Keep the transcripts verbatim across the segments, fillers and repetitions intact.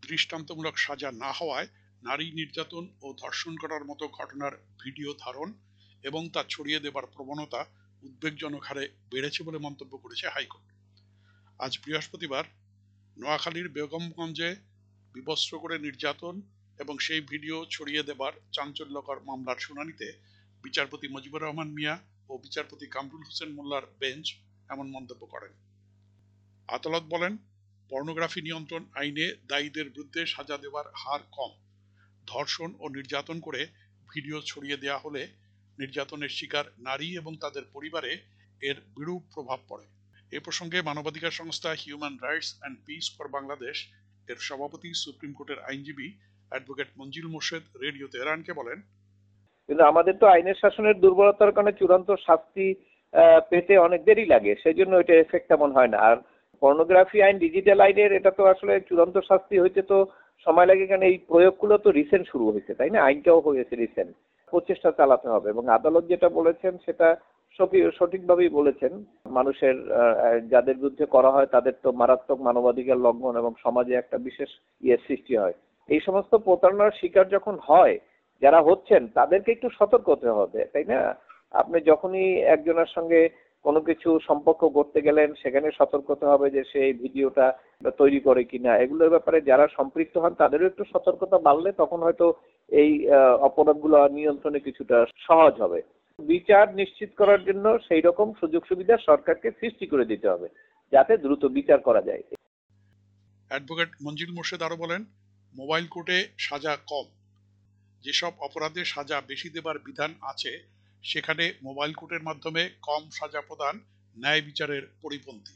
দৃষ্টান্তমূলক সাজা না হওয়ায় নারী নির্যাতন ও ধর্ষণ করার মতো ঘটনার ভিডিও ধারণ এবং তা ছড়িয়ে দেবার প্রবণতা উদ্বেগজনক হারে বেড়েছে বলে মন্তব্য করেছে হাইকোর্ট। আজ বৃহস্পতিবার নোয়াখালীর বেগমগঞ্জে বিবস্ত্র করে নির্যাতন এবং সেই ভিডিও ছড়িয়ে দেবার চাঞ্চল্যকর মামলার শুনানিতে বিচারপতি মুজিবুর রহমান মিয়া ও বিচারপতি কামরুল হোসেন মোল্লার বেঞ্চ এমন মন্তব্য করেন। আদালত বলেন, পর্নোগ্রাফি নিয়ন্ত্রণ আইনে দায়ীদের বিরুদ্ধে সাজা দেওয়ার হার কম। ধর্ষণ ও নির্যাতন করে ভিডিও ছড়িয়ে দেওয়া হলে নির্যাতনের শিকার নারী এবং তাদের পরিবারে এর বিরূপ প্রভাব পড়ে। এ প্রসঙ্গে মানবাধিকার সংস্থা human rights and peace for Bangladesh এর সভাপতি সুপ্রিম কোর্টের আইনজীবী অ্যাডভোকেট মঞ্জিল মোর্শেদ রেডিও তেহরানকে বলেন, কিন্তু আমাদের তো আইনের শাসনের দুর্বলতার কারণে চূড়ান্ত শাস্তি পেতে অনেক দেরি লাগে, সেই জন্য এটা এফেক্ট তেমন হয় না। আর পর্নোগ্রাফি আইন, ডিজিটাল আইনের এটা তো আসলে চূড়ান্ত শাস্তি হইতে তো সময় লাগে, কারণ এই প্রয়োগগুলো তো রিসেন্ট শুরু হয়েছে, তাই না? আইনটাও হয়েছে রিসেন্ট, প্রচেষ্টা চালাতে হবে। এবং আদালত যেটা বলেছেন সেটা সঠিকভাবেই বলেছেন। মানুষের যাদের বিরুদ্ধে করা হয় তাদের তো মারাত্মক মানবাধিকার লঙ্ঘন এবং সমাজে একটা বিশেষ ইয়ে সৃষ্টি হয়। এই সমস্ত প্রতারণার শিকার যখন হয় যারা হচ্ছেন তাদেরকে একটু সতর্ক হতে হবে, তাই না? আপনি যখনই একজনের সঙ্গে কোনো কিছু সম্পর্ক করতে গেলেন সেখানে সতর্ক হতে হবে যে সেই ভিডিওটা তৈরি করে কিনা, এগুলোর ব্যাপারে যারা সম্পৃক্ত হন তাদেরও একটু সতর্কতা বাড়লে তখন হয়তো এই অপরাধগুলো নিয়ন্ত্রণে কিছুটা সহজ হবে। বিচার নিশ্চিত করার জন্য সেই রকম সুযোগ সুবিধা সরকারকে সৃষ্টি করে দিতে হবে যাতে দ্রুত বিচার করা যায়। অ্যাডভোকেট মঞ্জিল মোর্শেদ আরো বলেন, মোবাইল কোর্টে সাজা কম। যেসব অপরাধে সাজা বেশি দেবার বিধান আছে সেখানে মোবাইল কোর্টের মাধ্যমে কম সাজা প্রদান ন্যায় বিচারের পরিপন্থী।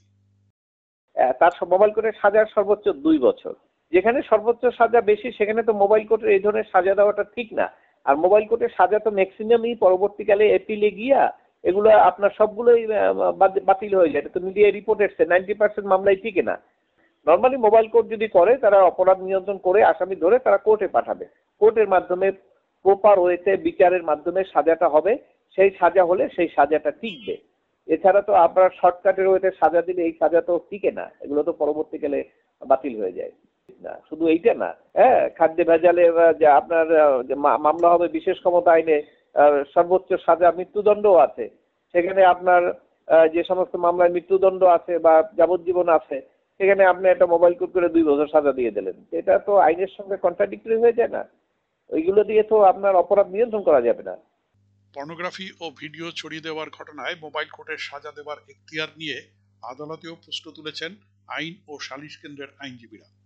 তার মোবাইল কোর্টের সাজার সর্বোচ্চ দুই বছর, যেখানে সর্বোচ্চ সাজা বেশি সেখানে তো মোবাইল কোর্টের এই ধরনের সাজা দেওয়াটা ঠিক না। আর মোবাইল কোর্টের সাজা তো ম্যাক্সিমামই পরবর্তীকালে এপিলে গিয়া এগুলো আপনার সবগুলোই বাতিল হয়ে যায়। এটা তো মিডিয়ায় রিপোর্ট এসছে, নাইনটি পার্সেন্ট মামলাই টিকে না। নর্মালি মোবাইল কোর্ট যদি করে তারা অপরাধ নিয়ন্ত্রণ করে আসামি ধরে তারা কোর্টে পাঠাবে, কোর্টের মাধ্যমে প্রপার ওয়েতে বিচারের মাধ্যমে সাজাটা হবে, সেই সাজা হলে সেই সাজাটা টিকবে। এছাড়া তো আপনার শর্টকাটের ওয়েতে সাজা দিলে এই সাজা তো টিকে না, এগুলো তো পরবর্তীকালে বাতিল হয়ে যায়। না শুধু এইটা না, হ্যাঁ, খাদ্য ভেজালে যে আপনার মামলা হবে বিশেষ ক্ষমতা আইনে, সর্বোচ্চ সাজা মৃত্যুদণ্ডও আছে। সেখানে আপনার যে সমস্ত মামলায় মৃত্যুদণ্ড আছে বা যাবজ্জীবন আছে সেখানে আপনি একটা মোবাইল কোর্ট করে দুই বছর সাজা দিয়ে দিলেন, এটা তো আইনের সঙ্গে কন্ট্রাডিক্টরি হয়ে যায় না? ওইগুলো দিয়ে তো আপনার অপরাধ নিয়ন্ত্রণ করা যাবে না। পর্নোগ্রাফি ও ভিডিও ছড়িয়ে দেওয়ার ঘটনায় মোবাইল কোর্টের সাজা দেওয়ার এখতিয়ার নিয়ে আদালতেও প্রশ্ন তুলেছেন আইন ও সালিশ কেন্দ্রের আইনজীবীরা।